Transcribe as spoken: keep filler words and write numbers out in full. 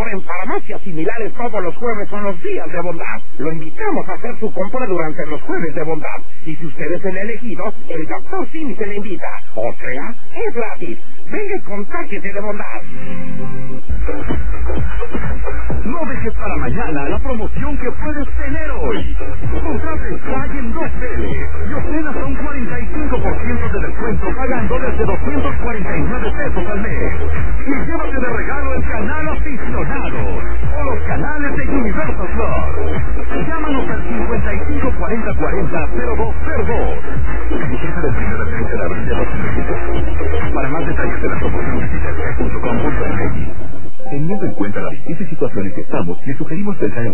Ahora en farmacias similares todos los jueves son los días de bondad. Lo invitamos a hacer su compra durante los jueves de bondad. Y si usted es el elegido, el doctor Simi se le invita. O sea, es gratis. Venga y contáctese de bondad. No dejes para mañana la promoción que puedes tener hoy. Contrata Sky en dos tele y obtén hasta un cuarenta y cinco por ciento de descuento pagando desde doscientos cuarenta y nueve pesos al mes. Y llévate de regalo el canal Aficionados o los canales de Universal Plus. Llámanos al cincuenta y cinco cuarenta cuarenta cero dos cero dos. Vigencia del primero al treinta de abril de dos mil veinte. Para más detalles de la promoción visita sky punto com punto m x. Teniendo en cuenta la difícil situación en que estamos, le sugerimos que el